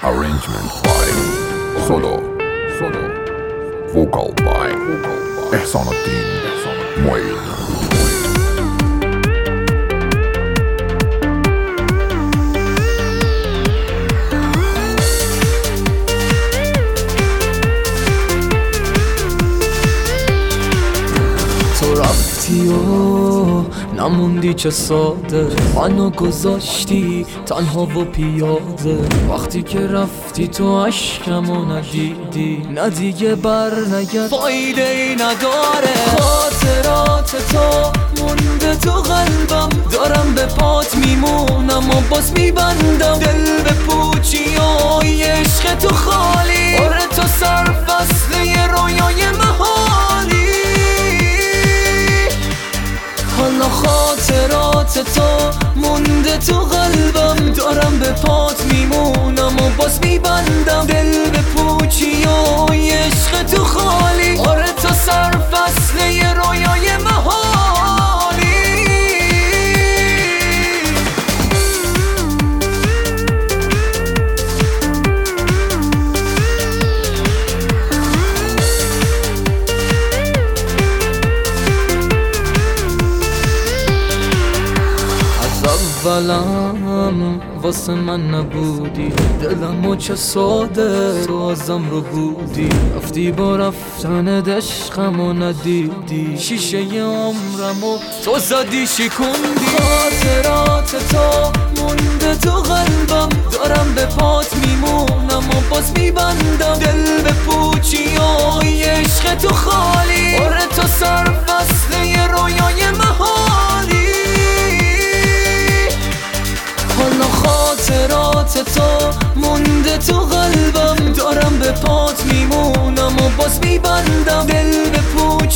Arrangement by Solo Vocal by Ehsanuddin Moin. تو رفتی و نموندی چه ساده، منو گذاشتی تنها و پیاده. وقتی که رفتی تو عشقمو ندیدی، نه دیگه بر نگرد، فایده ای نداره. خاطرات تو مونده تو قلبم، دارم به پات میمونم و باز میبندم. دل به پوچی و عشق تو خالی، آره تو سرفصل یه رویای محالی. حالا خاطرات تو مونده تو قلبم، دارم به پات میمونم و باز میبندم. دل به پوچی و عشق تو خالی، آره تو سرفصل یه رویای محالی. اولم واسه من نبودی، دلمو چه ساده تو ازم رو بودی. رفتی با رفتن عشقمو ندیدی، شیشه عمرمو تو زدی شکوندی. خاطرات تو مونده تو قلبم، دارم به پات میمونم و باز میبندم. دل به پوچی و عشق تو خالی، آره تو سرفصل یه رویای محالی. حالا خاطرات تو مونده تو قلبم، دارم به پات میمونم و باز میبندم. دل به پوچ